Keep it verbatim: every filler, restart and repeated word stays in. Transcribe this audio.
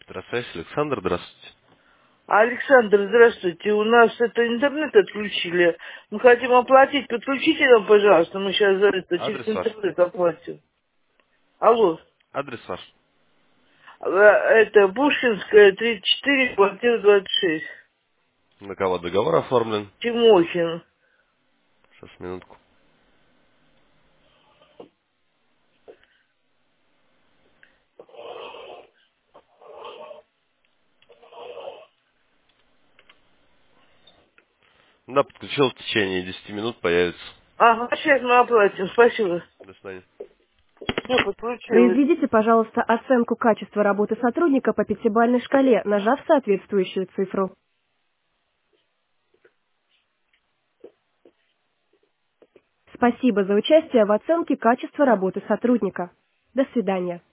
Здравствуйте, Александр, здравствуйте. Александр, здравствуйте. У нас это интернет отключили. Мы хотим оплатить. Подключите нам, пожалуйста. Мы сейчас за это через Адрес ваш. интернет оплатим. Алло. Адрес ваш. Э, Это Пушкинская, тридцать четыре, квартира двадцать шесть. На кого договор оформлен? Тимохин. Сейчас, минутку. Да, подключил, в течение десяти минут появится. Ага, сейчас мы оплатим. Спасибо. До свидания. Все, подключилось. Произведите, пожалуйста, оценку качества работы сотрудника по пятибалльной шкале, нажав соответствующую цифру. Спасибо за участие в оценке качества работы сотрудника. До свидания.